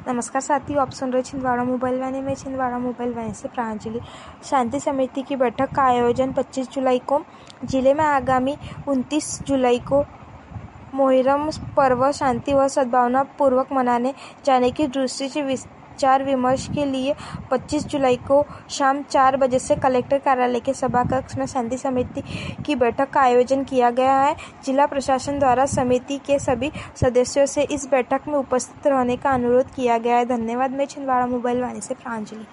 नमस्कार साथियों, आप सुन रहे छिंदवाड़ा मोबाइल वाणी में। छिंदवाड़ा मोबाइल वाणी से प्रांजलि। शांति समिति की बैठक का आयोजन 25 जुलाई को जिले में आगामी 29 जुलाई को मोहर्रम पर्व शांति व सद्भावना पूर्वक मनाने जाने की दृष्टि से विचार विमर्श के लिए 25 जुलाई को शाम 4 बजे से कलेक्टर कार्यालय के सभा कक्ष में शांति समिति की बैठक का आयोजन किया गया है। जिला प्रशासन द्वारा समिति के सभी सदस्यों से इस बैठक में उपस्थित रहने का अनुरोध किया गया है। धन्यवाद। मैं छिंदवाड़ा मोबाइल वाणी से प्रांजलि।